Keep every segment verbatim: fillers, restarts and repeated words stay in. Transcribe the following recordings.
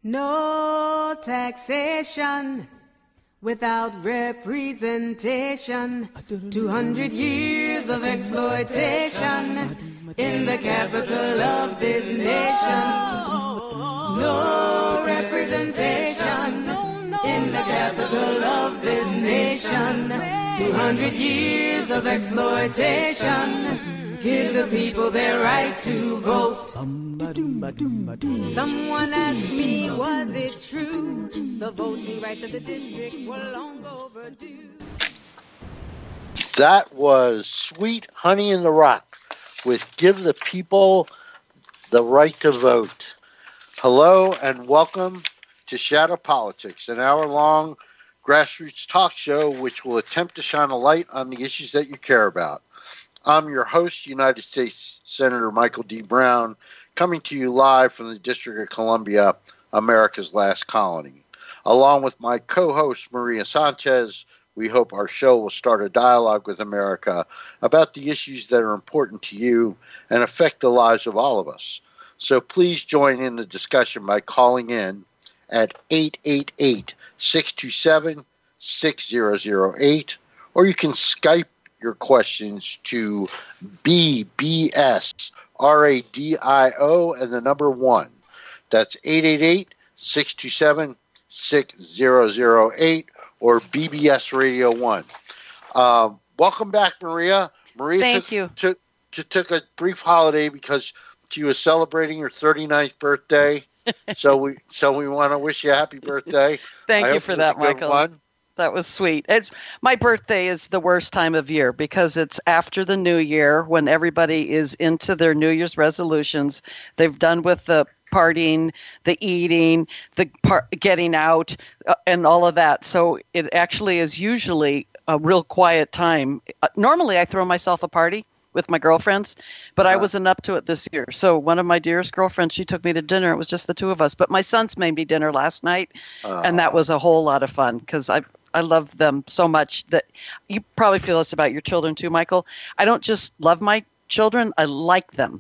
No taxation without representation. Two hundred years of exploitation in the capital of this nation. No representation in the capital of this nation. Two hundred years of exploitation. Give the people their right to vote. Someone asked me, was it true? The voting rights of the district were long overdue. That was Sweet Honey in the Rock with Give the People the Right to Vote. Hello and welcome to Shadow Politics, an hour-long grassroots talk show which will attempt to shine a light on the issues that you care about. I'm your host, United States Senator Michael D. Brown, coming to you live from the District of Columbia, America's last colony. Along with my co-host, Maria Sanchez, we hope our show will start a dialogue with America about the issues that are important to you and affect the lives of all of us. So please join in the discussion by calling in at eight eight eight, six two seven, six zero zero eight, or you can Skype your questions to B B S R A D I O and the number one. That's eight eight eight, six two seven, six zero zero eight or B B S Radio one. Um, welcome back, Maria. Maria Thank took, you. Took, took a brief holiday because she was celebrating her thirty-ninth birthday. so we so we want to wish you a happy birthday. Thank I you hope for it was that, a good Michael. one. That was sweet. It's my birthday is the worst time of year because it's after the new year when everybody is into their New Year's resolutions. They've done with the partying, the eating, the par- getting out, uh, and all of that. So it actually is usually a real quiet time. Uh, normally, I throw myself a party with my girlfriends, but uh-huh. I wasn't up to it this year. So one of my dearest girlfriends, she took me to dinner. It was just the two of us. But my sons made me dinner last night, uh-huh. and that was a whole lot of fun because I I love them so much that you probably feel this about your children too, Michael. I don't just love my children, I like them.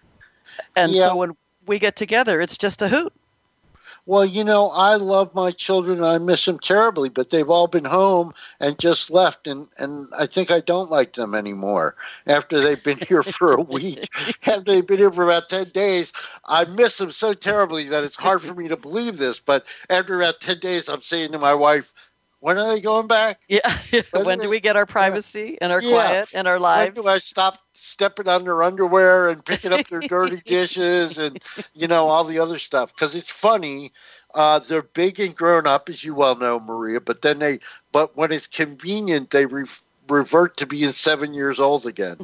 And yeah. So when we get together, it's just a hoot. Well, you know, I love my children and I miss them terribly, but they've all been home and just left. And, and I think I don't like them anymore after they've been here for a week. After they've been here for about ten days, I miss them so terribly that it's hard for me to believe this. But after about ten days, I'm saying to my wife, when are they going back? Yeah. When, when do we get our privacy yeah. and our yeah. quiet and our lives? When do I stop stepping on their underwear and picking up their dirty dishes and, you know, all the other stuff? Because it's funny. Uh, they're big and grown up, as you well know, Maria. But then they, but when it's convenient, they re- revert to being seven years old again.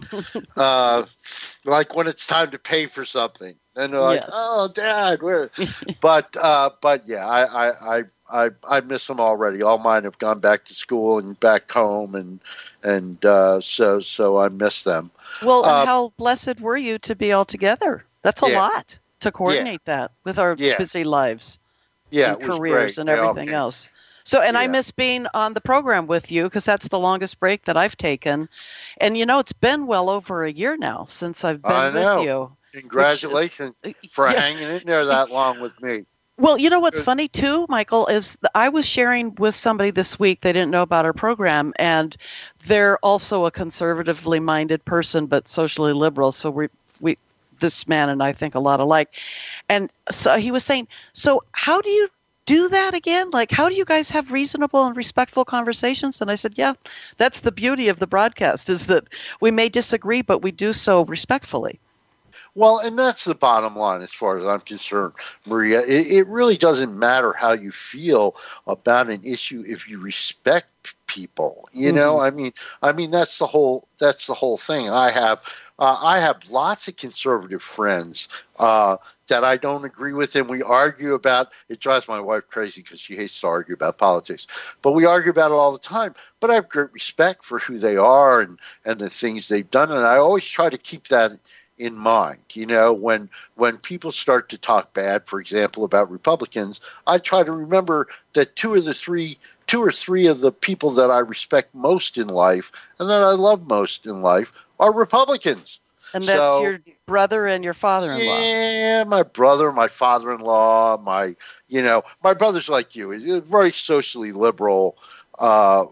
uh, like when it's time to pay for something, and they're like, yes. "Oh, Dad, where?" but, uh, but yeah, I, I, I. I, I miss them already. All mine have gone back to school and back home, and and uh, so so I miss them. Well, uh, and how blessed were you to be all together? That's a yeah. lot to coordinate yeah. that with our yeah. busy lives, yeah, and careers, and everything yeah. else. So, and yeah. I miss being on the program with you because that's the longest break that I've taken. And you know, it's been well over a year now since I've been I know. with you. Congratulations is, for yeah. hanging in there that long with me. Well, you know what's funny, too, Michael, is I was sharing with somebody this week. They didn't know about our program, and they're also a conservatively minded person, but socially liberal. So we, we, this man and I think a lot alike. And so he was saying, so how do you do that again? Like, how do you guys have reasonable and respectful conversations? And I said, yeah, that's the beauty of the broadcast is that we may disagree, but we do so respectfully. Well, and that's the bottom line as far as I'm concerned, Maria. It, it really doesn't matter how you feel about an issue if you respect people. You mm-hmm. know, I mean, I mean that's the whole that's the whole thing. I have uh, I have lots of conservative friends uh, that I don't agree with, and we argue about. It drives my wife crazy because she hates to argue about politics, but we argue about it all the time. But I have great respect for who they are and and the things they've done, and I always try to keep that in mind. You know, when when people start to talk bad, for example, about Republicans, I try to remember that two of the three, two or three of the people that I respect most in life and that I love most in life are Republicans. And that's so, your brother and your father-in-law. Yeah, my brother, my father-in-law, my, you know, my brother's like you. He's a very socially liberal uh,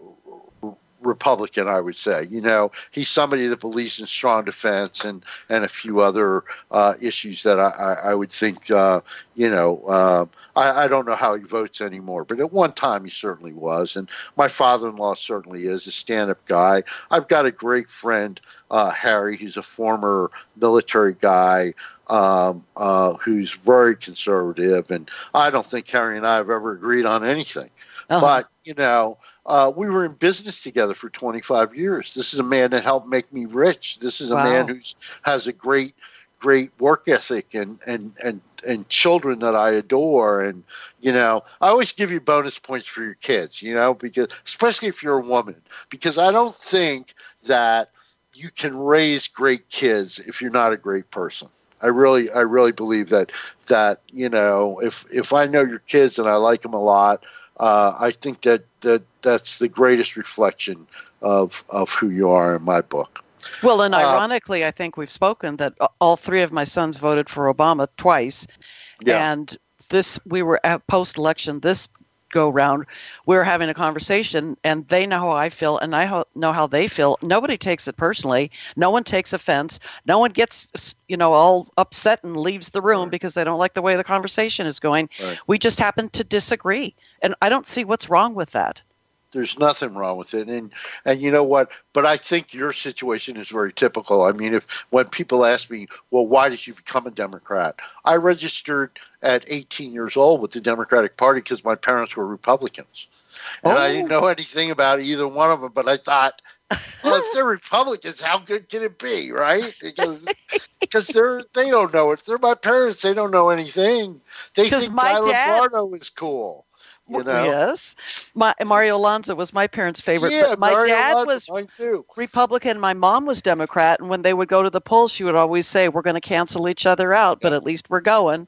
Republican, I would say. You know, he's somebody that believes in strong defense and, and a few other uh, issues that I, I, I would think, uh, you know, uh, I, I don't know how he votes anymore, but at one time he certainly was. And my father-in-law certainly is a stand-up guy. I've got a great friend, uh, Harry. He's a former military guy. Um, uh, who's very conservative, and I don't think Harry and I have ever agreed on anything. Uh-huh. But, you know, uh, we were in business together for twenty-five years. This is a man that helped make me rich. This is a wow. man who has a great, great work ethic and, and, and, and children that I adore. And, you know, I always give you bonus points for your kids, you know, because especially if you're a woman, because I don't think that you can raise great kids if you're not a great person. I really, I really believe that, that, you know, if, if I know your kids and I like them a lot, uh, I think that, that that's the greatest reflection of, of who you are in my book. Well, and ironically, uh, I think we've spoken that all three of my sons voted for Obama twice. Yeah. And this, we were at post-election, this go round, we were having a conversation, and they know how I feel, and I ho- know how they feel. Nobody takes it personally. No one takes offense. No one gets, you know, all upset and leaves the room right. because they don't like the way the conversation is going. Right. We just happen to disagree, and I don't see what's wrong with that. There's nothing wrong with it. And, and you know what? But I think your situation is very typical. I mean, if when people ask me, well, why did you become a Democrat? I registered at eighteen years old with the Democratic Party because my parents were Republicans. And oh. I didn't know anything about either one of them, but I thought, well, if they're Republicans, how good can it be, right? Because because they're they don't know it. They're my parents. They don't know anything. They think Guy Lombardo is cool. You know? Yes. My, Mario Alonzo was my parents' favorite. Yeah, but my Mario dad Alonzo, was mine too. Republican. My mom was Democrat. And when they would go to the polls, she would always say, we're going to cancel each other out, but at least we're going.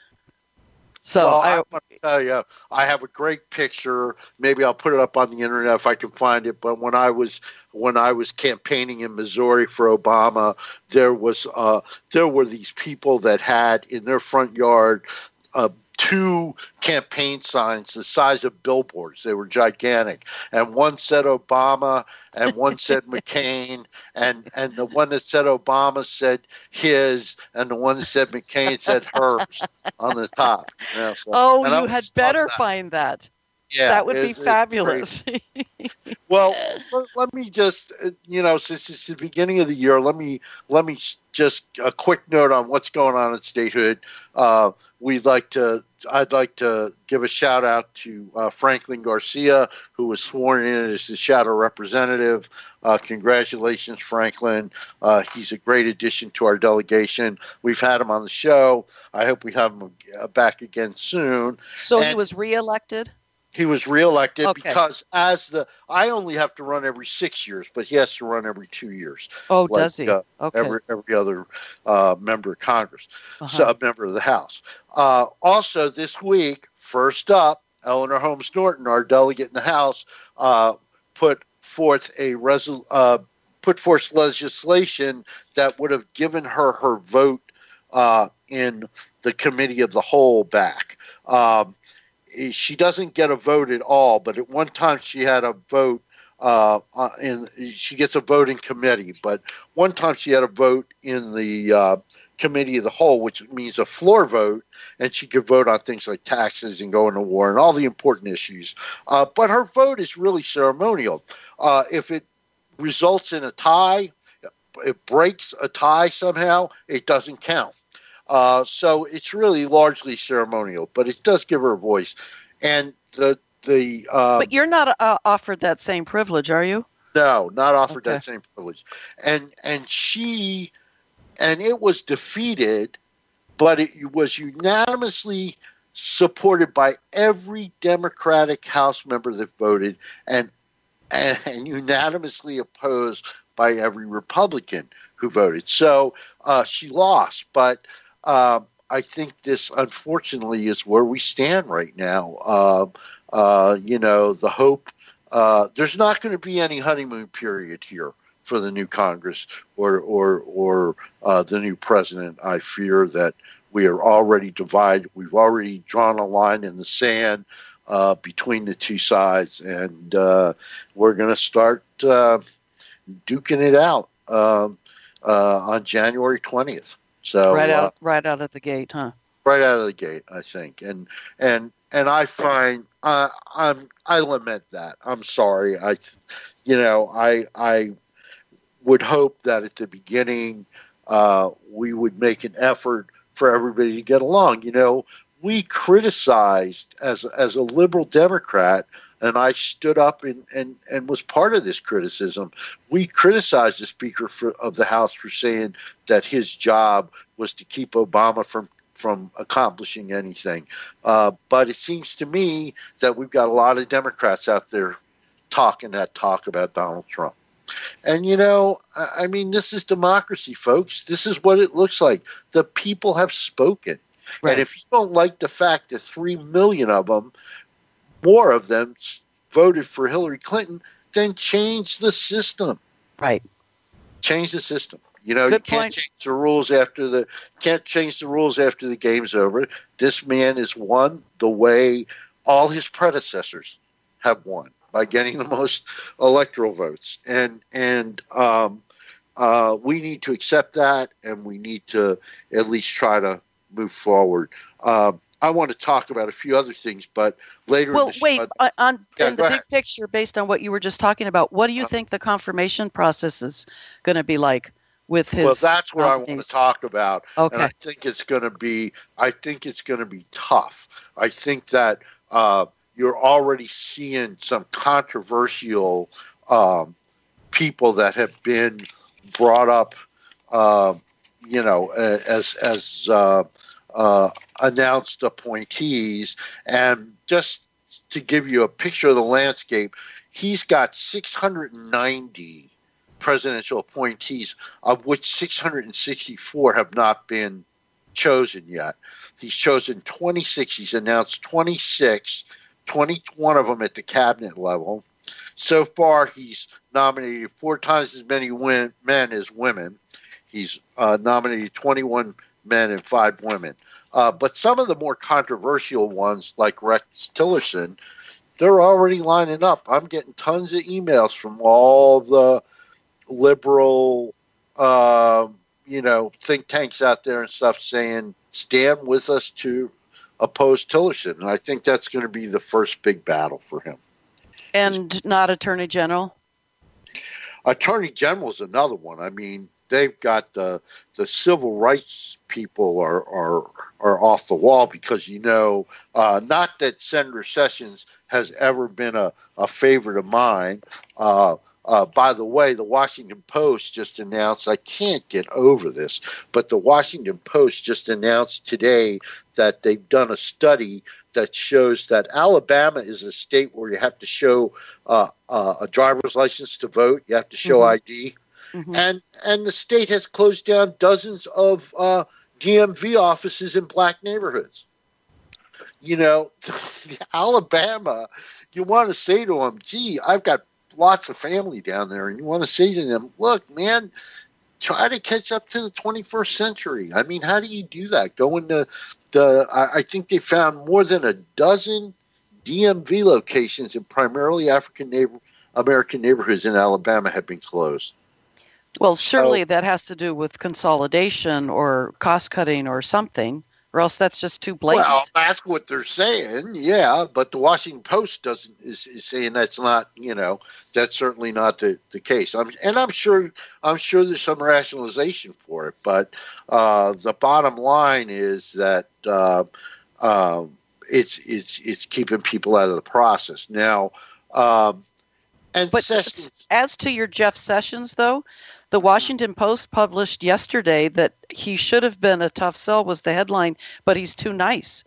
So well, I, I want to tell you, I have a great picture. Maybe I'll put it up on the internet if I can find it. But when I was when I was campaigning in Missouri for Obama, there was uh, there were these people that had in their front yard uh, two campaign signs the size of billboards. They were gigantic. And one said Obama and one said McCain. And, and the one that said Obama said his, and the one that said McCain said hers on the top. You know, so, oh, you had better that. find that. Yeah, that would be fabulous. Well, let, let me just, you know, since it's the beginning of the year, let me let me just a quick note on what's going on at statehood. Uh, we'd like to, I'd like to give a shout out to uh, Franklin Garcia, who was sworn in as the shadow representative. Uh, congratulations, Franklin. Uh, he's a great addition to our delegation. We've had him on the show. I hope we have him back again soon. So and, he was reelected? He was reelected okay. because as the I only have to run every six years, but he has to run every two years. Oh, like, does he? Uh, okay. Every every other uh, member of Congress, uh-huh. so a member of the House. Uh, also, this week, first up, Eleanor Holmes Norton, our delegate in the House, uh, put forth a resol- uh, put forth legislation that would have given her her vote uh, in the committee of the whole back. Um, She doesn't get a vote at all, but at one time she had a vote uh, in. She gets a vote in committee, but one time she had a vote in the uh, committee of the whole, which means a floor vote, and she could vote on things like taxes and going to war and all the important issues. Uh, but her vote is really ceremonial. Uh, if it results in a tie, it breaks a tie somehow, it doesn't count. Uh, so it's really largely ceremonial, but it does give her a voice. And the the uh, but you're not uh, offered that same privilege, are you? No, not offered okay. that same privilege. And and she and it was defeated, but it was unanimously supported by every Democratic House member that voted, and and, and unanimously opposed by every Republican who voted. So uh, she lost, but. Um, I think this, unfortunately, is where we stand right now. Uh, uh, you know, the hope, uh, there's not going to be any honeymoon period here for for the new Congress or or or uh, the new president. I fear that we are already divided. We've already drawn a line in the sand uh, between the two sides, and uh, we're going to start uh, duking it out um, uh, on January twentieth. So right out, uh, right out of the gate, huh? Right out of the gate, I think, and and and I find uh, I'm I lament that. I'm sorry. I, you know, I I would hope that at the beginning uh, we would make an effort for everybody to get along. You know, we criticized as as a liberal Democrat, and I stood up and, and, and was part of this criticism. We criticized the Speaker for, of the House for saying that his job was to keep Obama from from accomplishing anything. Uh, but it seems to me that we've got a lot of Democrats out there talking that talk about Donald Trump. And, you know, I mean, this is democracy, folks. This is what it looks like. The people have spoken. Right. And if you don't like the fact that three million of them, more of them, voted for Hillary Clinton, then change the system. Right. Change the system. You know, Good you can't point. change the rules after the can't change the rules after the game's over. This man has won the way all his predecessors have won, by getting the most electoral votes. And and um, uh, we need to accept that, and we need to at least try to move forward. Um, I want to talk about a few other things, but later Well, in the wait, show, on, on Yeah, in the go big ahead. picture, based on what you were just talking about, what do you Uh, think the confirmation process is going to be like with his well, that's what I want nominees? to talk about. Okay. And I think it's going to be, I think it's going to be tough. I think that uh, you're already seeing some controversial um, people that have been brought up, uh, you know, as as uh, uh, announced appointees. And just to give you a picture of the landscape, he's got six hundred ninety presidential appointees, of which six hundred sixty-four have not been chosen yet. He's chosen twenty-six. He's announced twenty-six, twenty-one of them at the cabinet level. So far, he's nominated four times as many win- men as women. He's uh, nominated twenty-one men and five women. Uh, but some of the more controversial ones, like Rex Tillerson, they're already lining up. I'm getting tons of emails from all the liberal, uh, you know, think tanks out there and stuff saying, stand with us to oppose Tillerson. And I think that's going to be the first big battle for him. And not Attorney General? Attorney General is another one. I mean, they've got the the civil rights people are are are off the wall because, you know, uh, not that Senator Sessions has ever been a, a favorite of mine. Uh, uh, by the way, the Washington Post just announced, I can't get over this, but the Washington Post just announced today that they've done a study that shows that Alabama is a state where you have to show uh, uh, a driver's license to vote. You have to show Mhm. I D. Mhm. And and the state has closed down dozens of uh, D M V offices in black neighborhoods. You know, Alabama, you want to say to them, gee, I've got lots of family down there. And you want to say to them, look, man, try to catch up to the twenty-first century. I mean, how do you do that? Go into the, I, I think they found more than a dozen D M V locations in primarily African neighbor, American neighborhoods in Alabama have been closed. Well, surely So- that has to do with consolidation or cost cutting or something, or else that's just too blatant. Well, that's what they're saying, yeah. But the Washington Post doesn't is, is saying that's not, you know, that's certainly not the, the case. I'm, and I'm sure I'm sure there's some rationalization for it. But uh, the bottom line is that uh, um, it's it's it's keeping people out of the process now. Um, and But Sessions, as to your Jeff Sessions, though, the Washington Post published yesterday that he should have been a tough sell was the headline, but he's too nice.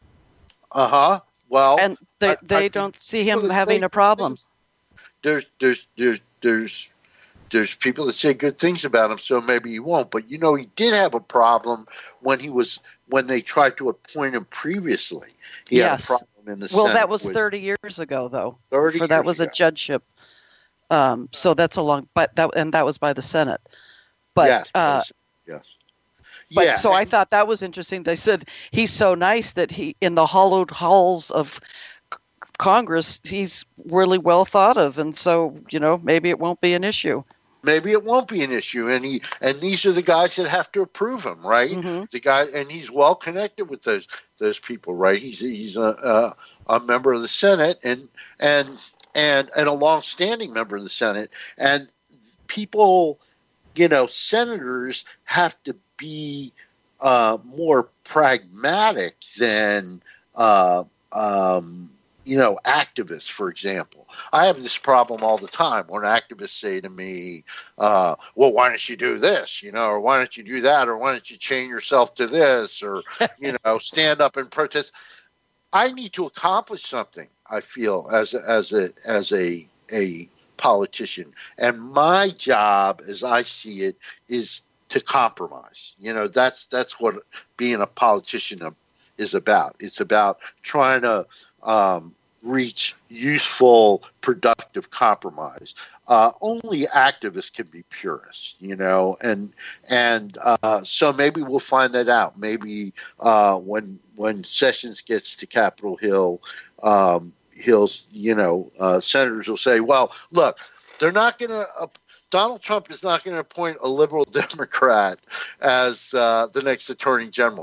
uh huh. Well, And they, I- I they think don't see people him that having say a problem. There's there's there's there's there's people that say good things about him, so maybe he won't. But you know, he did have a problem when he was when they tried to appoint him previously. He Yes. had a problem in the Well, Senate that was with thirty years ago, though. thirty For that years was ago. a judgeship. Um, so that's a long, but that and that was by the Senate. But yes, uh, yes. But Yeah. so I thought that was interesting. They said he's so nice that he, in the hollowed halls of c- Congress, he's really well thought of, and so you know maybe it won't be an issue. Maybe it won't be an issue, and he and these are the guys that have to approve him, right? Mm-hmm. The guy, and he's well connected with those those people, right? He's he's a a, a member of the Senate and and and and a long-standing member of the Senate, and people, you know, senators have to be uh, more pragmatic than uh, um, you know, activists, for example. I have this problem all the time when activists say to me, uh, well, why don't you do this, you know, or why don't you do that, or why don't you chain yourself to this, or, you know, stand up and protest. I need to accomplish something, I feel, as a, as a, as a, a politician. And my job, as I see it, is to compromise. You know, that's, that's what being a politician is about. It's about trying to, um, reach useful, productive compromise. Uh, only activists can be purists, you know, and and uh, so maybe we'll find that out. Maybe uh, when when Sessions gets to Capitol Hill, um, he'll, you know, uh, senators will say, "Well, look, they're not going to." Uh, Donald Trump is not going to appoint a liberal Democrat as uh, the next attorney general,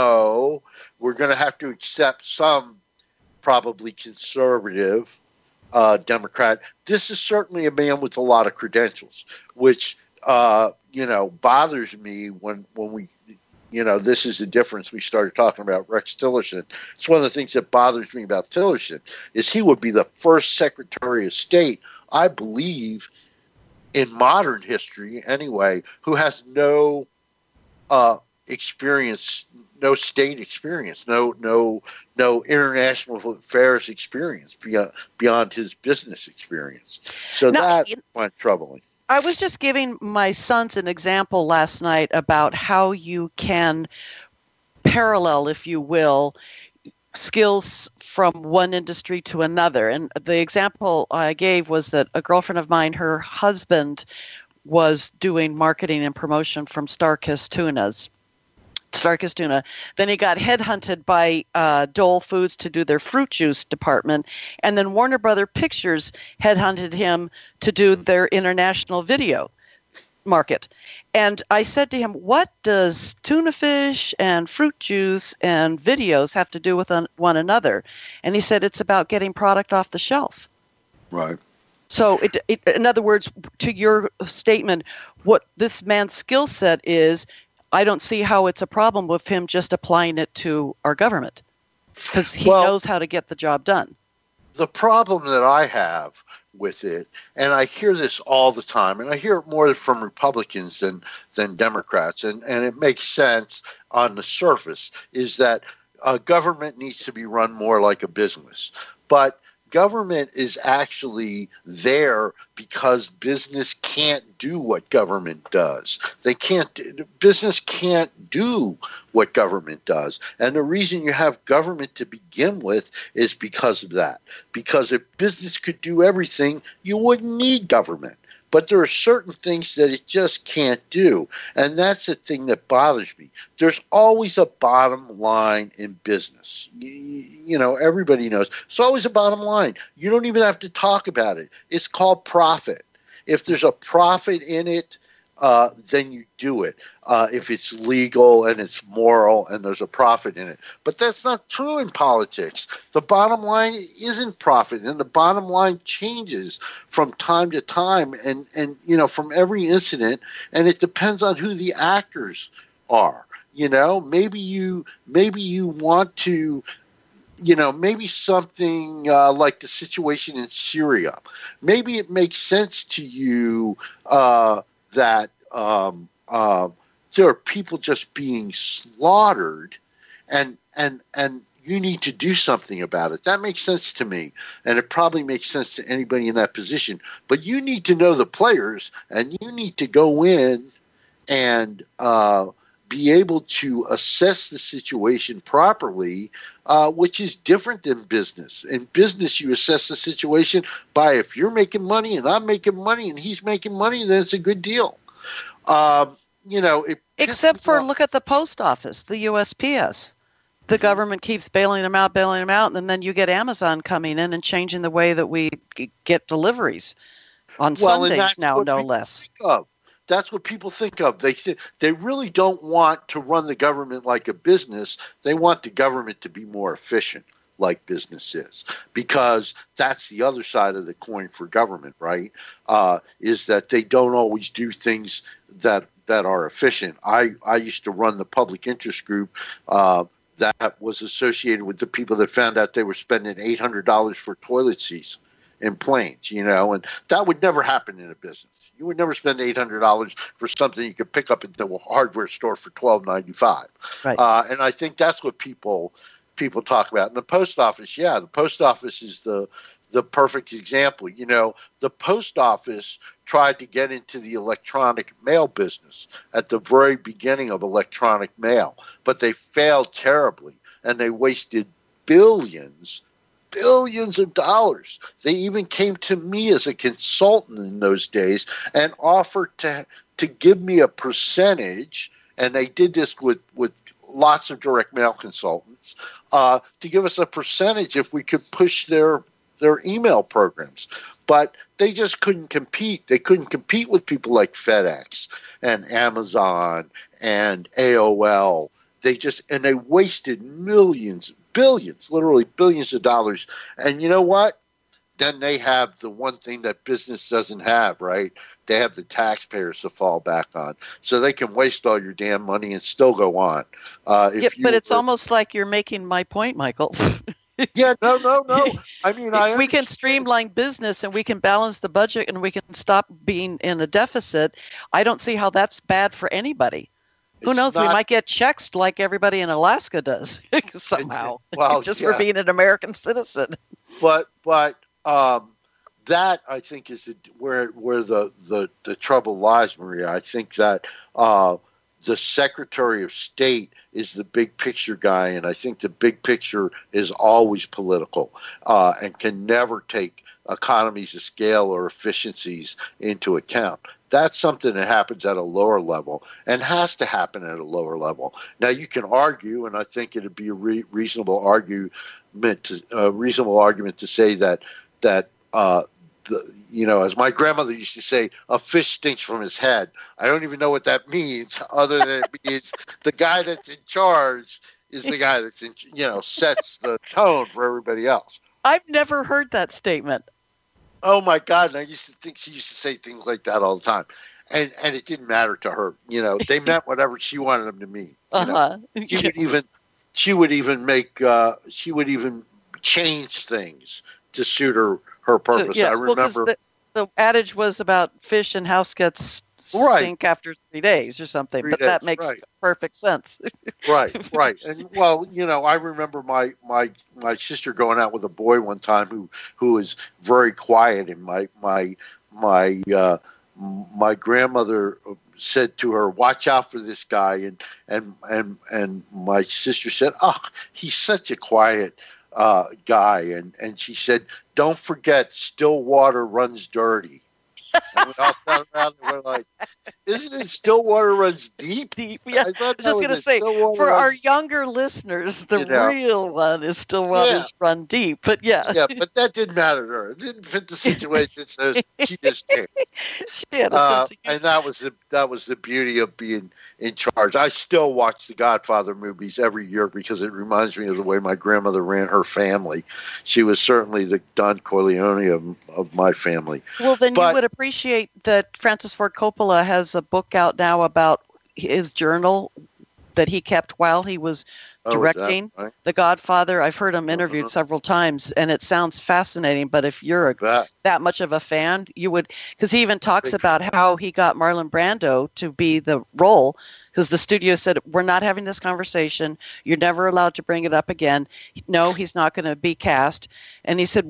so we're going to have to accept some probably conservative uh, Democrat. This is certainly a man with a lot of credentials, which, uh, you know, bothers me when, when we, you know, this is the difference. We started talking about Rex Tillerson. It's one of the things that bothers me about Tillerson is he would be the first Secretary of State, I believe, in modern history anyway, who has no uh, experience, no state experience, no no no international affairs experience beyond beyond his business experience. So now, that went troubling. I was just giving my sons an example last night about how you can parallel, if you will, skills from one industry to another. And the example I gave was that a girlfriend of mine, her husband was doing marketing and promotion from Starkist Tunas. Starkist Tuna. Then he got headhunted by uh, Dole Foods to do their fruit juice department, and then Warner Brother Pictures headhunted him to do their international video market. And I said to him, "What does tuna fish and fruit juice and videos have to do with un- one another?" And he said, "It's about getting product off the shelf." Right. So, it, it, in other words, to your statement, what this man's skill set is, I don't see how it's a problem with him just applying it to our government, because he well, knows how to get the job done. The problem that I have with it, and I hear this all the time, and I hear it more from Republicans than than Democrats, and, and it makes sense on the surface, is that uh, government needs to be run more like a business. But government is actually there because business can't do what government does. They can't, business can't do what government does. And the reason you have government to begin with is because of that. Because if business could do everything, you wouldn't need government. But there are certain things that it just can't do. And that's the thing that bothers me. There's always a bottom line in business. You, you know, everybody knows. It's always a bottom line. You don't even have to talk about it. It's called profit. If there's a profit in it, uh, then you do it. Uh, if it's legal and it's moral and there's a profit in it. But that's not true in politics. The bottom line isn't profit, and the bottom line changes from time to time and, and you know, from every incident, and it depends on who the actors are. You know, maybe you maybe you want to, you know, maybe something uh, like the situation in Syria. Maybe it makes sense to you uh, that um, uh, there are people just being slaughtered, and and and you need to do something about it. That makes sense to me, and it probably makes sense to anybody in that position. But you need to know the players, and you need to go in and uh, be able to assess the situation properly, uh, which is different than business. In business, you assess the situation by if you're making money and I'm making money and he's making money, then it's a good deal. Um, you know, it except for look at the post office, the U S P S. The government keeps bailing them out, bailing them out, and then you get Amazon coming in and changing the way that we get deliveries on well, Sundays now, no less. That's what people think of. They th- they really don't want to run the government like a business. They want the government to be more efficient, like business is, because that's the other side of the coin for government, right? Uh, is that they don't always do things that that are efficient. I, I used to run the public interest group. Uh, that was associated with the people that found out they were spending eight hundred dollars for toilet seats in planes, you know, and that would never happen in a business. You would never spend eight hundred dollars for something you could pick up at the hardware store for twelve ninety-five. Right. Uh, and I think that's what people people talk about. And the post office, yeah, the post office is the the perfect example. You know, the post office tried to get into the electronic mail business at the very beginning of electronic mail, but they failed terribly and they wasted billions, billions of dollars. They even came to me as a consultant in those days and offered to to give me a percentage, and they did this with, with lots of direct mail consultants, uh, to give us a percentage if we could push their their email programs. But they just couldn't compete. They couldn't compete with people like FedEx and Amazon and A O L. They just, and they wasted millions, billions, literally billions of dollars. And you know what? Then they have the one thing that business doesn't have, right? They have the taxpayers to fall back on. So they can waste all your damn money and still go on. Uh, if yeah, you but it's were, almost like you're making my point, Michael. Yeah, no, no, no. I mean, I we can streamline business and we can balance the budget and we can stop being in a deficit. I don't see how that's bad for anybody. Who knows? Not, we might get checks like everybody in Alaska does somehow, it, well, just yeah. for being an American citizen. But, but um, that I think is the, where where the, the the trouble lies, Maria. I think that uh, the Secretary of State is the big picture guy, and I think the big picture is always political uh, and can never take economies of scale or efficiencies into account. That's something that happens at a lower level and has to happen at a lower level. Now, you can argue, and I think it would be a re- reasonable argument to uh, reasonable argument to say that that uh, the, you know, as my grandmother used to say, a fish stinks from his head. I don't even know what that means, other than it means the guy that's in charge is the guy that's in, you know, sets the tone for everybody else. I've never heard that statement. Oh my God! And I used to think she used to say things like that all the time, and and it didn't matter to her. You know, they meant whatever she wanted them to mean. You uh-huh. know? She would even, she would even make, uh, she would even change things to suit her her purpose. So, yeah, I remember. Well, the, the adage was about fish and house gets right. stink after three days or something, three but days, that makes right. perfect sense. Right, right. And well, you know, I remember my, my my sister going out with a boy one time who who was very quiet, and my my my uh, my grandmother said to her, "Watch out for this guy," and and and and my sister said, "Oh, he's such a quiet uh, guy," and and she said, "Don't forget, still water runs dirty." And we all sat around and we're like, isn't it still water runs deep? Deep, yeah. I, I was just going to say, for runs... our younger listeners, the you know. real one is still waters yeah. run deep. But yeah. Yeah, but that didn't matter to her. It didn't fit the situation, so she just came. She had a uh, and that was the that was the beauty of being in charge. I still watch the Godfather movies every year because it reminds me of the way my grandmother ran her family. She was certainly the Don Corleone of, of my family. Well, then but, you would appreciate that Francis Ford Coppola has a book out now about his journal that he kept while he was directing oh, right? The Godfather. I've heard him interviewed uh-huh. several times, and it sounds fascinating. But if you're a, that. that much of a fan, you would, because he even talks Big about fan. how he got Marlon Brando to be the role, because the studio said, we're not having this conversation. You're never allowed to bring it up again. No, he's not going to be cast. And he said, well,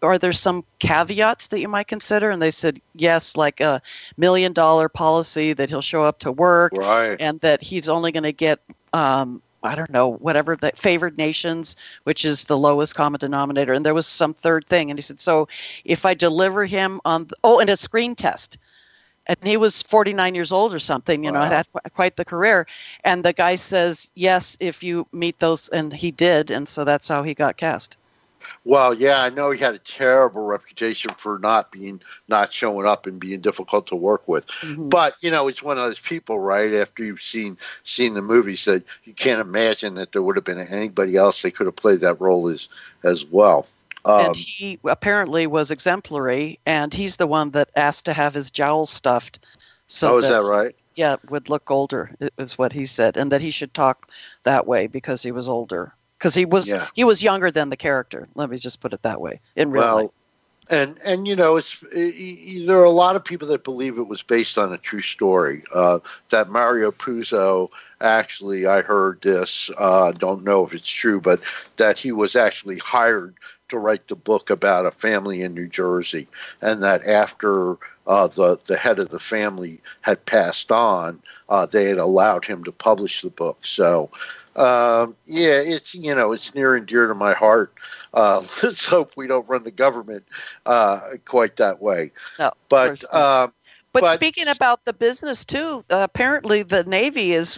are there some caveats that you might consider? And they said, yes, like a million dollar policy that he'll show up to work, Right. and that he's only going to get, um, I don't know, whatever the favored nations, which is the lowest common denominator. And there was some third thing. And he said, so if I deliver him on, the, oh, and a screen test. And he was forty-nine years old or something, you Wow. know, had quite the career. And the guy says, yes, if you meet those, and he did. And so that's how he got cast. Well, yeah, I know he had a terrible reputation for not being, not showing up and being difficult to work with. Mm-hmm. But, you know, it's one of those people, right, after you've seen seen the movies, that you can't imagine that there would have been anybody else that could have played that role as, as well. Um, and he apparently was exemplary, and he's the one that asked to have his jowls stuffed. So oh, is that right? Yeah, would look older, is what he said, and that he should talk that way because he was older. Because he was Yeah. he was younger than the character. Let me just put it that way. In real Well, life. and and you know, it's it, there are a lot of people that believe it was based on a true story. Uh, that Mario Puzo actually, I heard this. Uh, don't know if it's true, but that he was actually hired to write the book about a family in New Jersey, and that after uh, the the head of the family had passed on, uh, they had allowed him to publish the book. So, um, yeah, it's you know it's near and dear to my heart. Uh, let's hope we don't run the government uh, quite that way. No, of But course not. um, But, but- speaking about the business too, uh, apparently the Navy is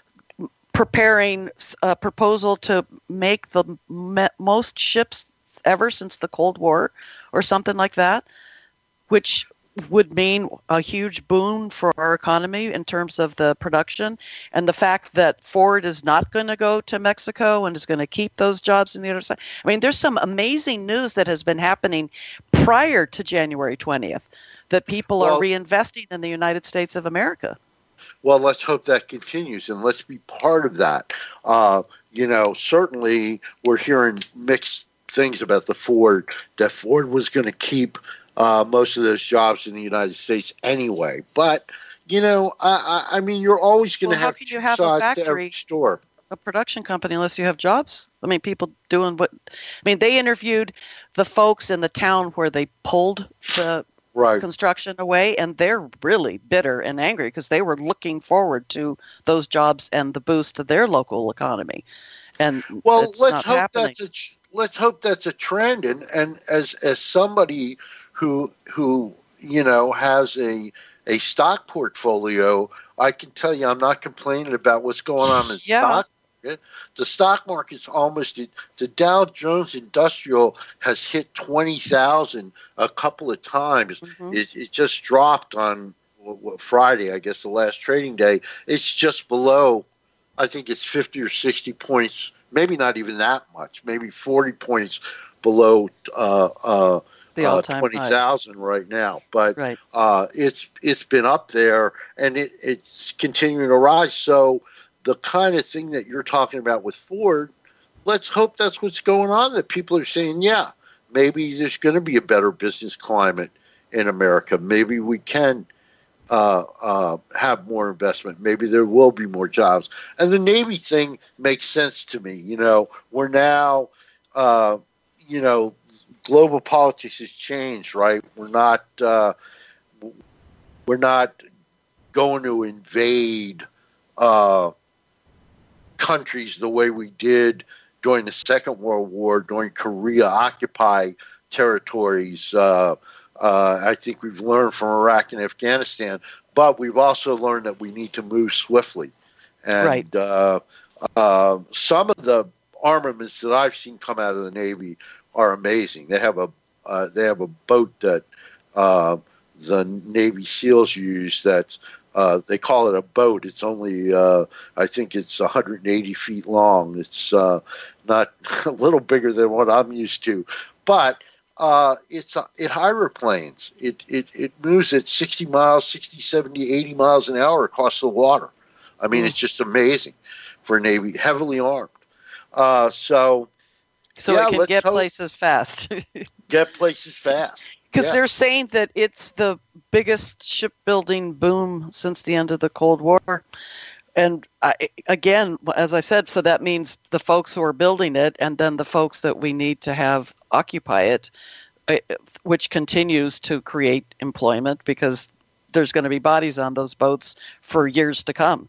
preparing a proposal to make the me- most ships ever since the Cold War, or something like that, which would mean a huge boon for our economy in terms of the production. And the fact that Ford is not going to go to Mexico and is going to keep those jobs in the other side. I mean, there's some amazing news that has been happening prior to January twentieth. That people Well- are reinvesting in the United States of America. Well, let's hope that continues, and let's be part of that. Uh, you know, certainly we're hearing mixed things about the Ford, that Ford was going to keep uh, most of those jobs in the United States anyway. But, you know, I, I, I mean, you're always going to Well, how have can two you have a sides to factory? every store. A production company unless you have jobs. I mean, people doing what? I mean, they interviewed the folks in the town where they pulled the Right. construction away, and they're really bitter and angry because they were looking forward to those jobs and the boost to their local economy. And Well, it's let's not hope happening. that's a tr- let's hope that's a trend. And, and as as somebody who who you know has a a stock portfolio, I can tell you I'm not complaining about what's going on in the Yeah. stock market. The stock market's almost the Dow Jones Industrial has hit twenty thousand a couple of times. Mhm. It, it just dropped on what, what, Friday, I guess, the last trading day. It's just below. I think it's fifty or sixty points, maybe not even that much, maybe forty points below uh, uh, The uh, all-time twenty thousand right now. But Right. uh, it's it's been up there, and it, it's continuing to rise. So the kind of thing that you're talking about with Ford, let's hope that's what's going on, that people are saying, yeah, maybe there's going to be a better business climate in America. Maybe we can Uh, uh, have more investment. Maybe there will be more jobs. And the Navy thing makes sense to me. You know, we're now, uh, you know, global politics has changed, right? We're not, uh, we're not going to invade uh, countries the way we did during the Second World War, during Korea, occupy territories. Uh, Uh, I think we've learned from Iraq and Afghanistan, but we've also learned that we need to move swiftly. And Right. uh, uh, some of the armaments that I've seen come out of the Navy are amazing. They have a uh, they have a boat that uh, the Navy SEALs use. That's uh, they call it a boat. It's only uh, I think it's one hundred eighty feet long. It's uh, not a little bigger than what I'm used to, but Uh, it's uh, it hydroplanes. It, it it moves at sixty miles, sixty, seventy, eighty miles an hour across the water. I mean, Mm. it's just amazing for a Navy, heavily armed. Uh, so So yeah, it can let's get hope- places fast. get places fast. Because Yeah. they're saying that it's the biggest shipbuilding boom since the end of the Cold War. And I, again, as I said, so that means the folks who are building it and then the folks that we need to have occupy it uh, which continues to create employment because there's going to be bodies on those boats for years to come.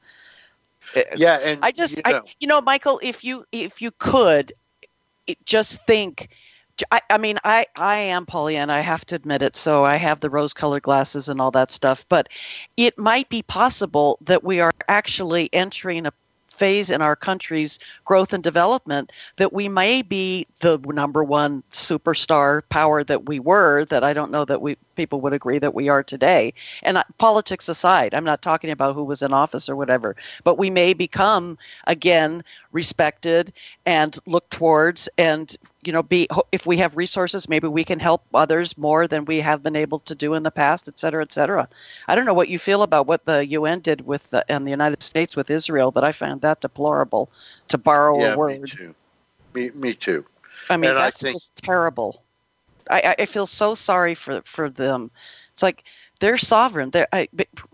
Yeah, and I just, you know, I, you know, Michael, if you if you could it, just think. I, I mean, I, I am Pollyanna, I have to admit it, so I have the rose-colored glasses and all that stuff, but it might be possible that we are actually entering a phase in our country's growth and development that we may be the number one superstar power that we were, that I don't know that we people would agree that we are today. And uh, politics aside, I'm not talking about who was in office or whatever, but we may become, again, respected and looked towards and, you know, be, if we have resources, maybe we can help others more than we have been able to do in the past, et cetera, et cetera. I don't know what you feel about what the U N did with the, and the United States with Israel, but I found that deplorable, to borrow yeah, a word. me too. Me, me too. I mean, and that's I think, just terrible. I, I feel so sorry for, for them. It's like they're sovereign. They're I,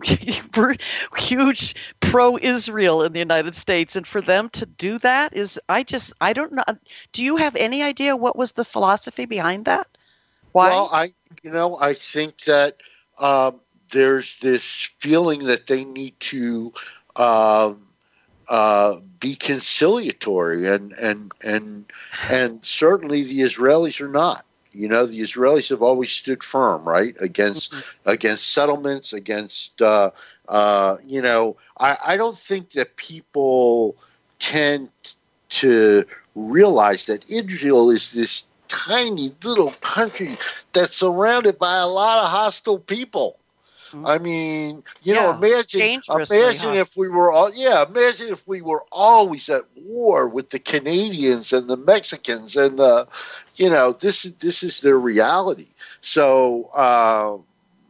we're huge pro-Israel in the United States, and for them to do that is, I just, I don't know. Do you have any idea what was the philosophy behind that? Why? Well, I, you know, I think that um, there's this feeling that they need to um, uh, be conciliatory, and and and and certainly the Israelis are not. You know, the Israelis have always stood firm, right, against mm-hmm. against settlements, against, uh, uh, you know, I, I don't think that people tend to realize that Israel is this tiny little country that's surrounded by a lot of hostile people. Mm-hmm. I mean, you yeah, know, imagine, imagine if we were all, yeah, imagine if we were always at war with the Canadians and the Mexicans, and the, you know, this is this is their reality. So, uh,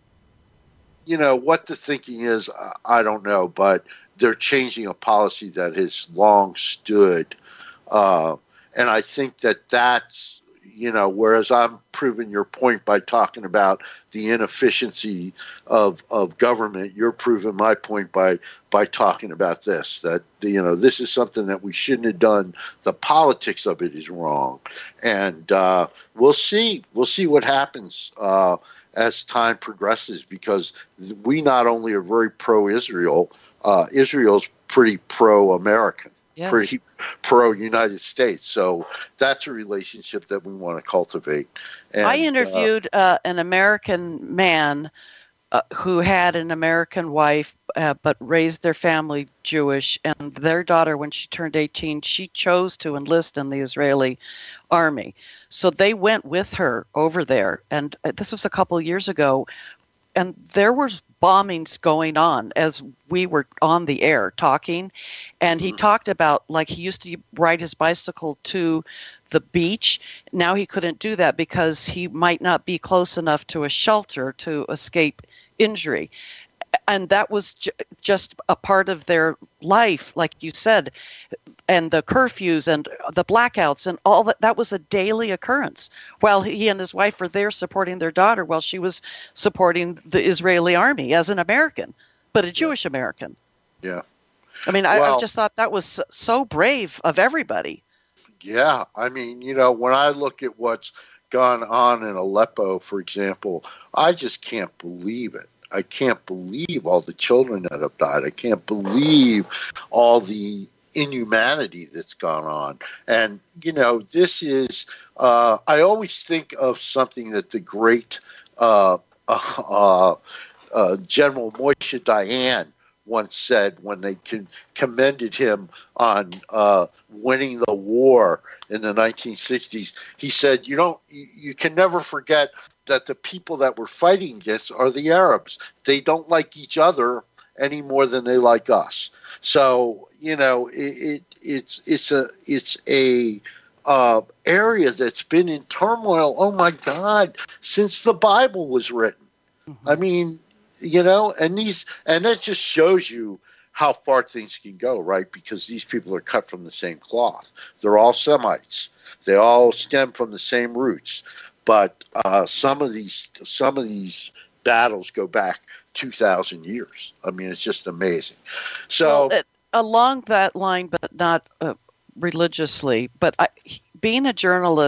you know, what the thinking is, I don't know, but they're changing a policy that has long stood, uh, and I think that that's. You know, whereas I'm proving your point by talking about the inefficiency of of government, you're proving my point by by talking about this, that, you know, this is something that we shouldn't have done. The politics of it is wrong. And uh, we'll see. We'll see what happens uh, as time progresses, because we not only are very pro-Israel, uh, Israel's pretty pro-American. Yes. Pretty pro-United States. So that's a relationship that we want to cultivate. And, I interviewed uh, uh, an American man uh, who had an American wife, uh, but raised their family Jewish. And their daughter, when she turned eighteen, she chose to enlist in the Israeli army. So they went with her over there. And this was a couple of years ago. And there was bombings going on as we were on the air talking. And he talked about, like, he used to ride his bicycle to the beach. Now he couldn't do that because he might not be close enough to a shelter to escape injury. And that was ju- just a part of their life, like you said, and the curfews and the blackouts and all that. That was a daily occurrence while he and his wife were there supporting their daughter while she was supporting the Israeli army as an American, but a Jewish American. Yeah. I mean, I, well, I just thought that was so brave of everybody. Yeah. I mean, you know, when I look at what's gone on in Aleppo, for example, I just can't believe it. I can't believe all the children that have died. I can't believe all the inhumanity that's gone on. And, you know, this is, uh, I always think of something that the great uh, uh, uh, General Moshe Dayan once said when they con- commended him on uh, winning the war in the nineteen sixties. He said, you don't, you, you can never forget that the people that we're fighting against are the Arabs. They don't like each other any more than they like us. So, you know, it, it it's it's a it's a uh, area that's been in turmoil. Oh my God, since the Bible was written. Mm-hmm. I mean, you know, and these and that just shows you how far things can go, right? Because these people are cut from the same cloth. They're all Semites. They all stem from the same roots. But uh, some of these some of these battles go back two thousand years. I mean, it's just amazing. So well, it, along that line, but not uh, religiously. But I, being a journalist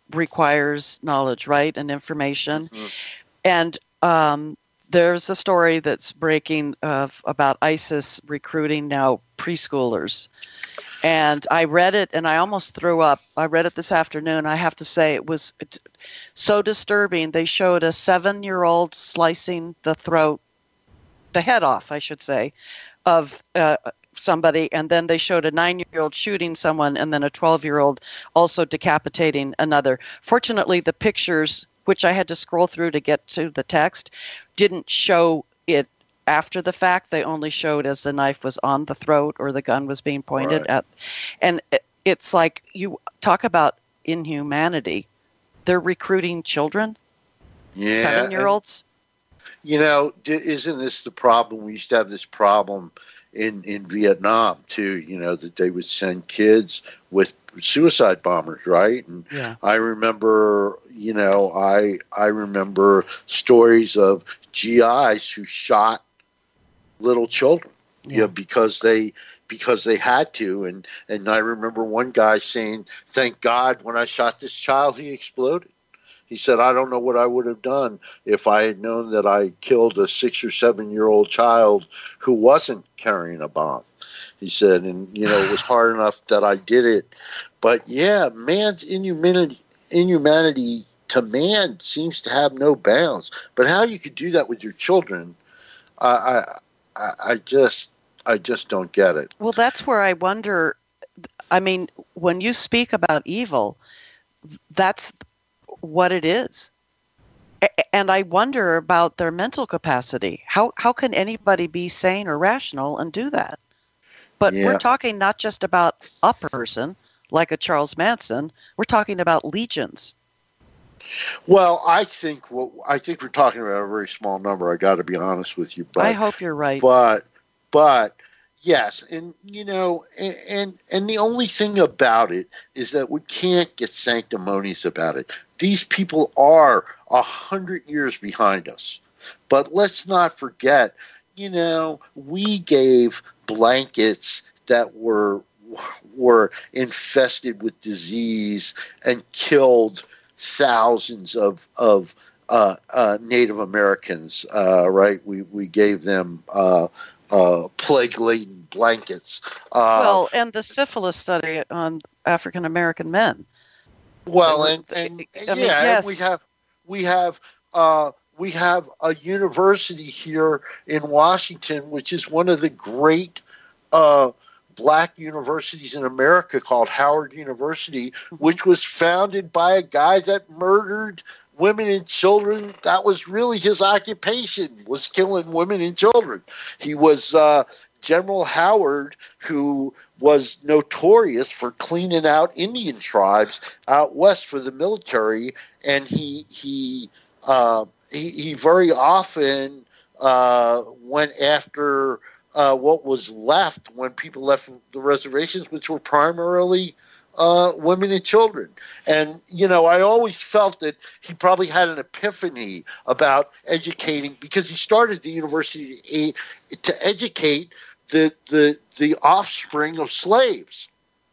requires knowledge, right, and information. Mhm. And um, there's a story that's breaking of about ISIS recruiting now preschoolers. And I read it and I almost threw up. I read it this afternoon. I have to say it was it's so disturbing. They showed a seven-year-old slicing the throat, the head off, I should say, of uh, somebody. And then they showed a nine-year-old shooting someone and then a twelve-year-old also decapitating another. Fortunately, the pictures, which I had to scroll through to get to the text, didn't show it after the fact. They only showed as the knife was on the throat or the gun was being pointed Right. at. And it, it's like, you talk about inhumanity. They're recruiting children, Yeah. seven-year-olds. You know, d- isn't this the problem? We used to have this problem in, in Vietnam, too, you know, that they would send kids with suicide bombers, right? And Yeah. I remember, you know, I I remember stories of G Is who shot little children, you Yeah. know, because they because they had to. And, and I remember one guy saying, "Thank God when I shot this child, he exploded." He said, "I don't know what I would have done if I had known that I killed a six or seven year old child who wasn't carrying a bomb." He said, and, you know, it was hard enough that I did it. But yeah, man's inhumanity, inhumanity to man seems to have no bounds. But how you could do that with your children, I, I, I I just, I just don't get it. Well, that's where I wonder. I mean, when you speak about evil, that's what it is. A- And I wonder about their mental capacity. How how can anybody be sane or rational and do that? But Yeah. we're talking not just about a person like a Charles Manson. We're talking about legions. Well, I think what I think we're talking about a very small number. I got to be honest with you, but I hope you're right. but but yes, and you know, and, and and the only thing about it is that we can't get sanctimonious about it. These people are a hundred years behind us, but let's not forget, you know, we gave blankets that were were infested with disease and killed thousands of of uh, uh, Native Americans. Uh, right? We we gave them uh, uh, plague-laden blankets. Uh, Well, and the syphilis study on African American men. well, were- and, and I mean, yeah, yes. and we have we have uh, we have a university here in Washington, which is one of the great uh, black universities in America, called Howard University, which was founded by a guy that murdered women and children. That was really his occupation, was killing women and children. He was uh, General Howard, who was notorious for cleaning out Indian tribes out west for the military, and he he uh, he, he very often uh, went after uh, what was left when people left the reservations, which were primarily uh, women and children. And, you know, I always felt that he probably had an epiphany about educating, because he started the university to, to educate the, the, the offspring of slaves.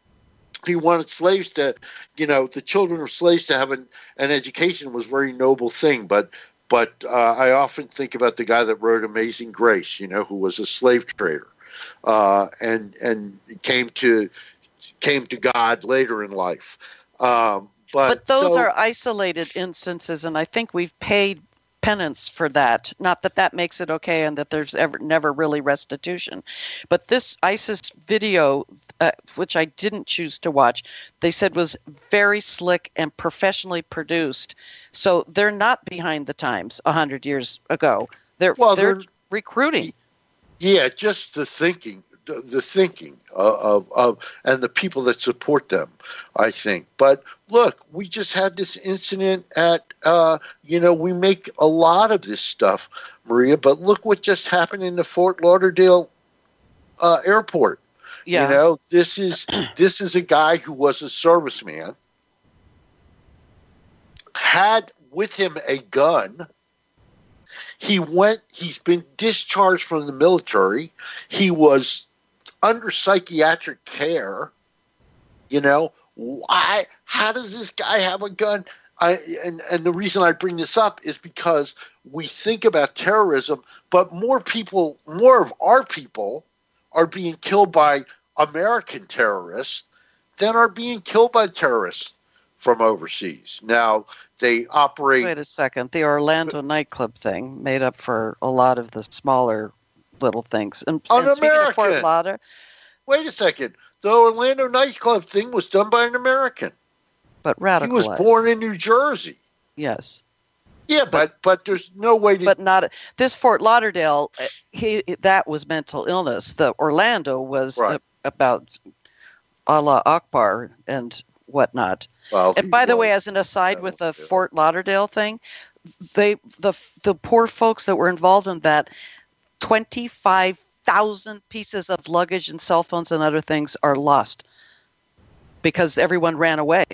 He wanted slaves to, you know, the children of slaves to have an, an education was a very noble thing. But But uh, I often think about the guy that wrote Amazing Grace, you know, who was a slave trader, uh, and and came to came to God later in life. Um, but But those so, are isolated instances, and I think we've paid penance for that. Not that that makes it okay and that there's ever never really restitution. But this ISIS video, uh, which I didn't choose to watch, they said was very slick and professionally produced. So they're not behind the times a hundred years ago. They're Well, they're, they're- recruiting. yeah, just the thinking, the, the thinking of, of, of, and the people that support them, I think. But look, we just had this incident at, uh, you know, we make a lot of this stuff, Maria, but look what just happened in the Fort Lauderdale uh, airport. Yeah. You know, this is this is a guy who was a serviceman, had with him a gun. He went, he's been discharged from the military. He was under psychiatric care. You know, why? how does this guy have a gun? I and, and the reason I bring this up is because we think about terrorism, but more people, more of our people are being killed by American terrorists than are being killed by terrorists from overseas. Now, they operate... Wait a second. The Orlando nightclub thing made up for a lot of the smaller little things. And, and speaking of Fort Lauderdale... Wait a second. The Orlando nightclub thing was done by an American. But radicalized. He was born in New Jersey. Yes. Yeah, but, but there's no way to... But not... This Fort Lauderdale, he that was mental illness. The Orlando was right. a, about Allah Akbar and whatnot. Well, and by the way, as an aside with the Fort Lauderdale thing, they the the poor folks that were involved in that, twenty-five thousand pieces of luggage and cell phones and other things are lost because everyone ran away.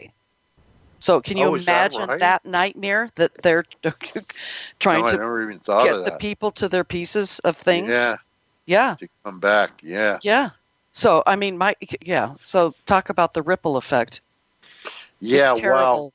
So can you oh, imagine that, right? that nightmare that they're trying no, to I never even thought get of the that. people to their pieces of things? Yeah. Yeah. To come back. Yeah. Yeah. So, I mean, my yeah. So talk about the ripple effect. Yeah, it's terrible. well.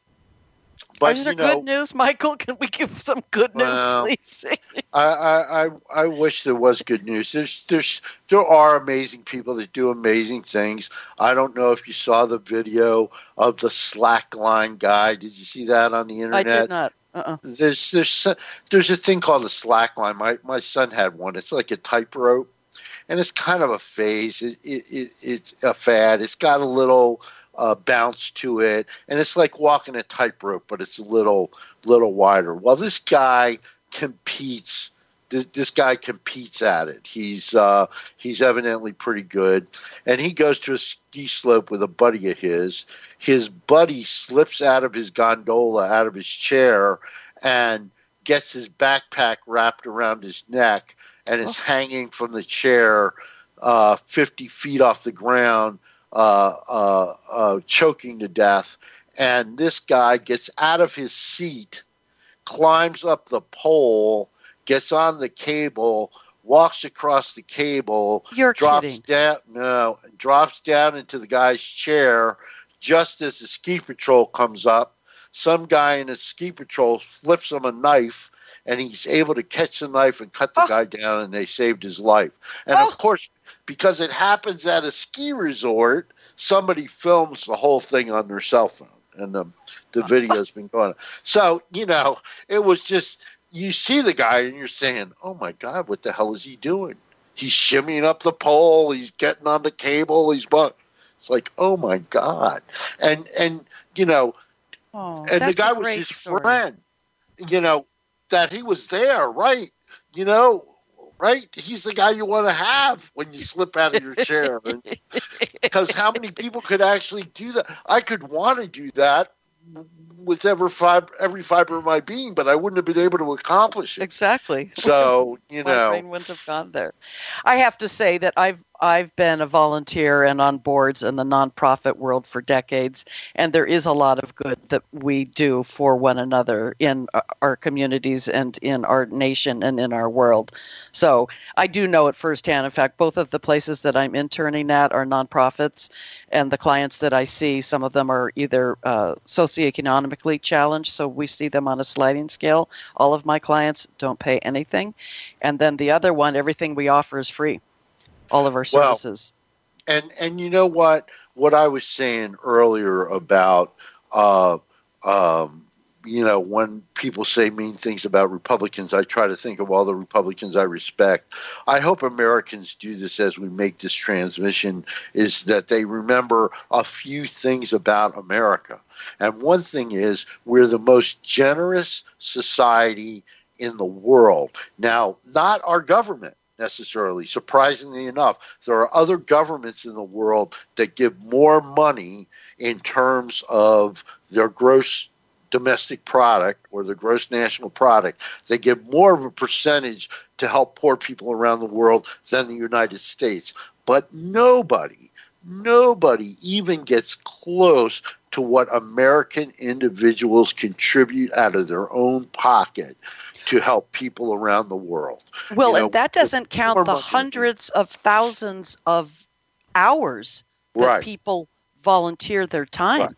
But, is there you know, good news, Michael? Can we give some good news, well, please? I, I, I, I wish there was good news. There's, there's, there are amazing people that do amazing things. I don't know if you saw the video of the slackline guy. Did you see that on the internet? I did not. Uh-uh. There's, there's, there's a thing called a slackline. My, my son had one. It's like a tight rope, and it's kind of a phase. It, it, it, it's a fad. It's got a little uh, bounce to it, and it's like walking a tightrope, but it's a little, little wider. Well, this guy competes. This, this guy competes at it. He's uh, he's evidently pretty good, and he goes to a ski slope with a buddy of his. His buddy slips out of his gondola, out of his chair, and gets his backpack wrapped around his neck, and is oh. hanging from the chair uh, fifty feet off the ground, uh, uh, uh, choking to death. And this guy gets out of his seat, climbs up the pole, gets on the cable, walks across the cable, You're drops kidding. down, no, drops down into the guy's chair. Just as the ski patrol comes up, some guy in a ski patrol flips him a knife, and he's able to catch the knife and cut the oh. guy down, and they saved his life. And, oh. of course, because it happens at a ski resort, somebody films the whole thing on their cell phone, and the, the video's been going on. So, you know, it was just, you see the guy, and you're saying, oh, my God, what the hell is he doing? He's shimmying up the pole. He's getting on the cable. He's what? It's like, oh, my God. And, and you know, oh, and the guy was his story. friend, you know, that he was there, right? You know, right? He's the guy you want to have when you slip out of your chair. Because how many people could actually do that? I could want to do that with every fiber, every fiber of my being, but I wouldn't have been able to accomplish it. Exactly. So, you my know. My brain wouldn't have gone there. I have to say that I've I've been a volunteer and on boards in the nonprofit world for decades, and there is a lot of good that we do for one another in our communities and in our nation and in our world. So I do know it firsthand. In fact, both of the places that I'm interning at are nonprofits, and the clients that I see, some of them are either uh, socioeconomically challenged, so we see them on a sliding scale. All of my clients don't pay anything. And then the other one, everything we offer is free. All of our services. Well, and and you know what? What I was saying earlier about, uh, um, you know, when people say mean things about Republicans, I try to think of all the Republicans I respect. I hope Americans do this as we make this transmission, is that they remember a few things about America. And one thing is, we're the most generous society in the world. Now, not our government necessarily. Surprisingly enough, there are other governments in the world that give more money in terms of their gross domestic product or the gross national product. They give more of a percentage to help poor people around the world than the United States. But nobody, nobody even gets close to what American individuals contribute out of their own pocket to help people around the world. Well, you know, and that doesn't count the hundreds of thousands of hours that right. people volunteer their time. Right.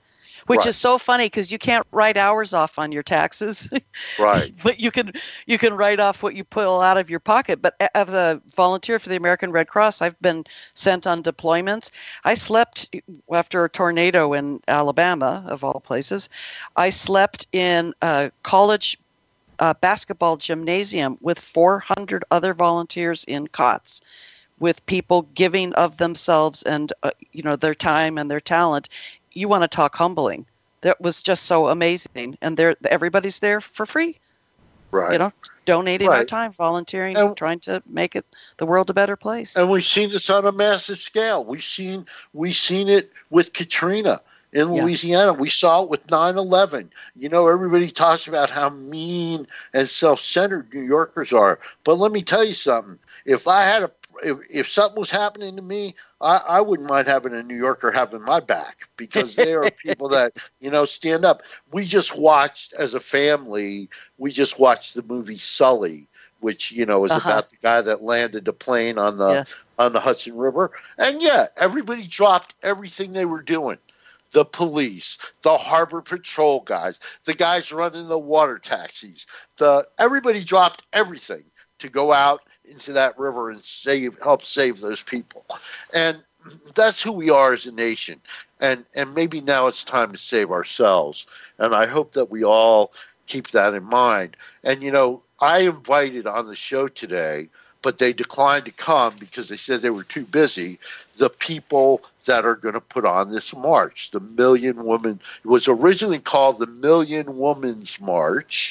which Right. is so funny because you can't write hours off on your taxes. Right. But you can you can write off what you pull out of your pocket. But a- as a volunteer for the American Red Cross, I've been sent on deployments. I slept after a tornado in Alabama, of all places. I slept in a college uh, basketball gymnasium with four hundred other volunteers in cots, with people giving of themselves and uh, you know their time and their talent. You want to talk humbling. That was just so amazing, and they're everybody's there for free. Right. You know, donating our Right. time, volunteering, And- trying to make it the world a better place. And we've seen this on a massive scale. We've seen we've seen it with Katrina in Yeah. Louisiana. We saw it with nine eleven. You know, everybody talks about how mean and self-centered New Yorkers are. But let me tell you something. If I had a if, if something was happening to me, I, I wouldn't mind having a New Yorker having my back, because they are people that, you know, stand up. We just watched as a family, we just watched the movie Sully, which, you know, is Uh-huh. about the guy that landed the plane on the Yeah. on the Hudson River. And yeah, everybody dropped everything they were doing. The police, the harbor patrol guys, the guys running the water taxis, the everybody dropped everything to go out into that river and save help save those people. And that's who we are as a nation. And and maybe now it's time to save ourselves. And I hope that we all keep that in mind. And you know, I invited on the show today, but they declined to come because they said they were too busy, the people that are going to put on this march, the Million Women. It was originally called the Million Women's March,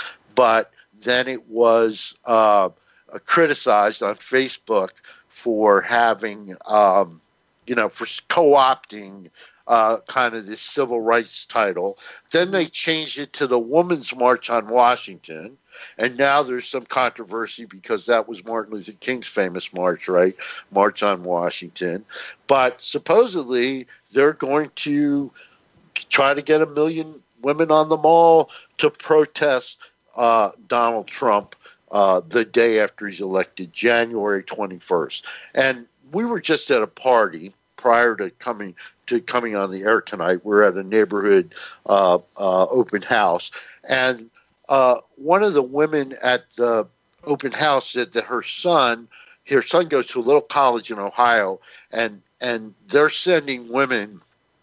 but then it was uh, criticized on Facebook for having, um, you know, for co-opting uh, kind of this civil rights title. Then they changed it to the Women's March on Washington. And now there's some controversy because that was Martin Luther King's famous march, right? March on Washington. But supposedly they're going to try to get a million women on the mall to protest uh, Donald Trump uh, the day after he's elected, January twenty-first. And we were just at a party prior to coming to coming on the air tonight. We're at a neighborhood uh, uh, open house, and Uh, one of the women at the open house said that her son, her son goes to a little college in Ohio, and and they're sending women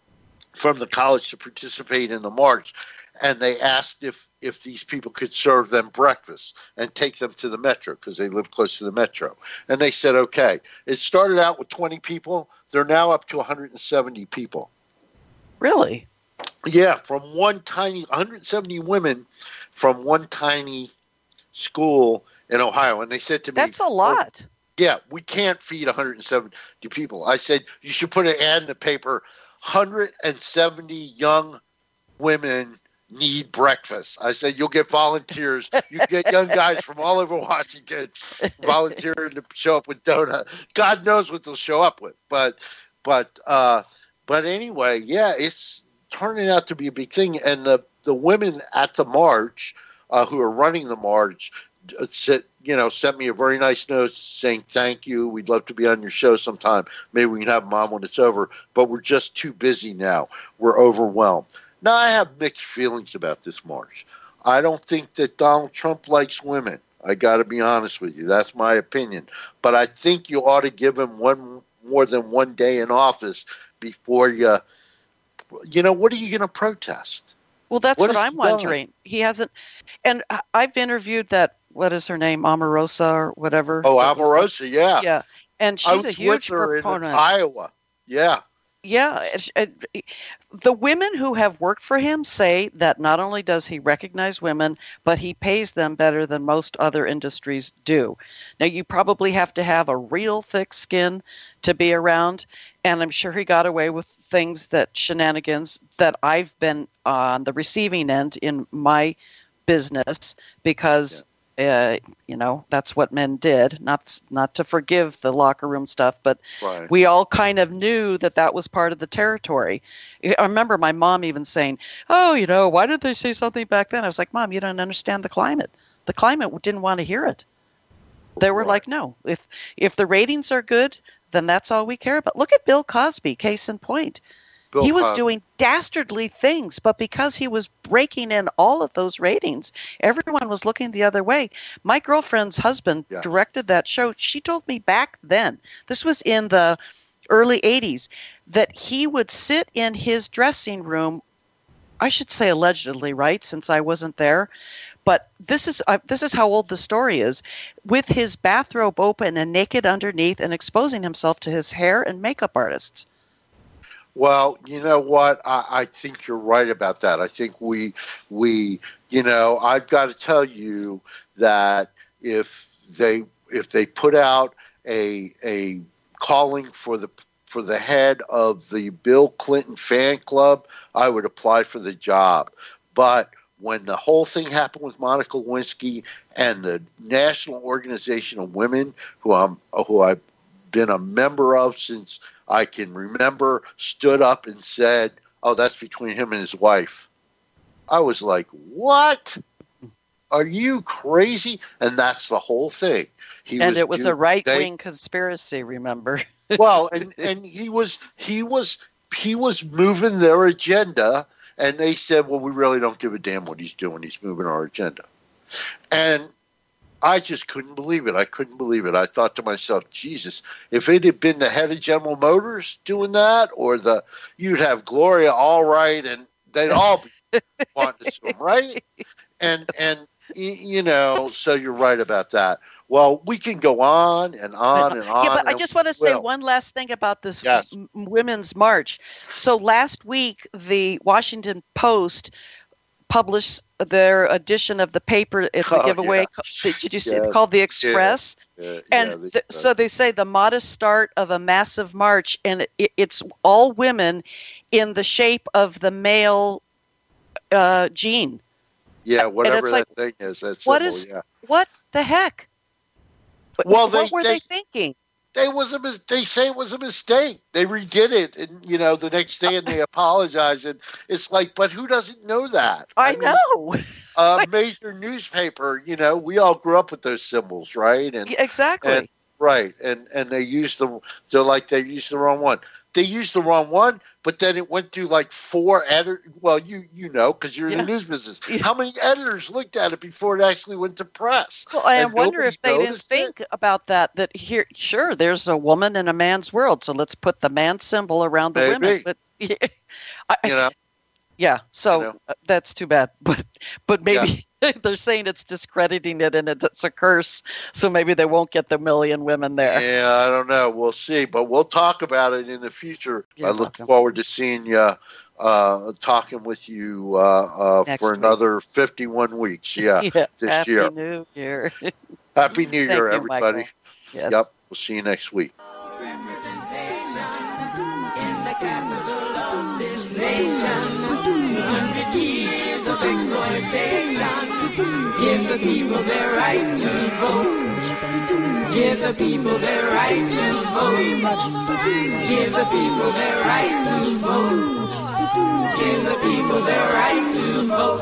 from the college to participate in the march. And they asked if, if these people could serve them breakfast and take them to the metro because they live close to the metro. And they said, okay. It started out with twenty people. They're now up to one hundred seventy people. Really? Yeah, from one tiny, one hundred seventy women from one tiny school in Ohio. And they said to me, That's a lot. yeah, we can't feed one hundred seventy people. I said, you should put an ad in the paper. one hundred seventy young women need breakfast. I said, you'll get volunteers. You get young guys from all over Washington volunteering to show up with donuts. God knows what they'll show up with. But, but, uh, but anyway, yeah, it's turning out to be a big thing. And the, the women at the march uh, who are running the march uh, said, you know, sent me a very nice note saying, thank you. We'd love to be on your show sometime. Maybe we can have them on when it's over, but we're just too busy now. We're overwhelmed. Now, I have mixed feelings about this march. I don't think that Donald Trump likes women. I got to be honest with you. That's my opinion. But I think you ought to give him one more than one day in office before you, you know, what are you going to protest? Well, that's What what, has I'm he done? wondering. He hasn't, and I- I've interviewed that, what is her name, Omarosa or whatever. Oh, that was- Omarosa, yeah. Yeah, and I she's was a huge with her proponent. in Iowa. Yeah. Yeah, it's- it- the women who have worked for him say that not only does he recognize women, but he pays them better than most other industries do. Now, you probably have to have a real thick skin to be around, and I'm sure he got away with things that shenanigans that I've been on the receiving end in my business because uh, you know, that's what men did. Not not to forgive the locker room stuff, but Right. we all kind of knew that that was part of the territory. I remember my mom even saying, "Oh, you know, why did they say something back then?" I was like, "Mom, you don't understand the climate. The climate didn't want to hear it. They were Right. like, no, if if the ratings are good, then that's all we care about. Look at Bill Cosby, case in point. Bill he was Cosby. doing dastardly things, but because he was breaking in all of those ratings, everyone was looking the other way. My girlfriend's husband Yeah. directed that show. She told me back then, this was in the early eighties, that he would sit in his dressing room, I should say allegedly, right, since I wasn't there, but this is uh, this is how old the story is, with his bathrobe open and naked underneath and exposing himself to his hair and makeup artists. Well, you know what? I, I think you're right about that. I think we, we, you know, I've got to tell you that if they if they put out a a calling for the for the head of the Bill Clinton fan club, I would apply for the job. But when the whole thing happened with Monica Lewinsky and the National Organization of Women, who I'm who I've been a member of since I can remember, stood up and said, "Oh, that's between him and his wife." I was like, "What? Are you crazy?" And that's the whole thing. He and was it was do- a right-wing they- conspiracy, remember? well, and, and he was he was he was moving their agenda, and they said, "Well, we really don't give a damn what he's doing. He's moving our agenda." And I just couldn't believe it. I couldn't believe it. I thought to myself, Jesus, if it had been the head of General Motors doing that, or the you'd have Gloria Allred, and they'd all be wanting to sue him, right? And and y- you know, so you're right about that. Well, we can go on and on and on. Yeah, but I and just want to we say will. one last thing about this Yes. w- Women's March. So last week, the Washington Post published their edition of the paper. It's a Oh, giveaway. yeah. ca- Did you see? Yeah. It's called The Express. Yeah, And yeah, they- th- so they say the modest start of a massive march, and it, it's all women in the shape of the male uh, gene. yeah, whatever it's that like, thing is, that's what symbol, is- yeah. What the heck? What- Well, what they- were they- they thinking? They was a mis- they say it was a mistake. They redid it, and you know the next day, and they apologize. And it's like, but who doesn't know that? I, mean, know. A major newspaper, you know, we all grew up with those symbols, right? And Yeah, exactly. and right, and and they used the they're like they used the wrong one. They used the wrong one, but then it went through like four editors. Well, you you know because you're in Yeah. the news business. Yeah. How many editors looked at it before it actually went to press? Well, I And wonder nobody if they didn't noticed it? think about that. That here, sure, there's a woman in a man's world, so let's put the man symbol around the Maybe. women. But I, You know, yeah, so You know. uh, that's too bad. But but maybe they're saying it's discrediting it and it's a curse, so maybe they won't get the million women there. yeah, I don't know. We'll see, but we'll talk about it in the future. You're I look welcome. forward to seeing you, uh, talking with you uh, uh, Next for week. another fifty-one weeks. Yeah, this Happy year. New Year. Happy New Thank Year, you, everybody. Michael. Yes. Yep, we'll see you next week. Representation in the capital of this nation. two hundred years of exploitation. Give the people their right to vote. Give the people their right to vote. Give the people their right to vote. Give the people their right to vote.